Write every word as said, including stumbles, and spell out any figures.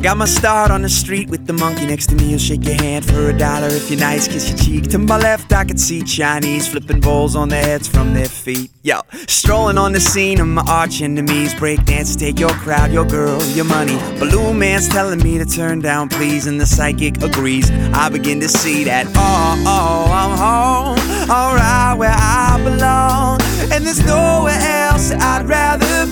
got my start on the street with the monkey next to me. He'll shake your hand for a dollar if you're nice, kiss your cheek. To my left I could see Chinese flipping bowls on their heads from their feet. Yo, strolling on the scene of my arch enemies. Breakdance, take your crowd, your girl, your money. Balloon man's telling me to turn down please, and the psychic agrees. I begin to see that, oh, oh, I'm home, alright where I belong, and there's nowhere else I'd rather be.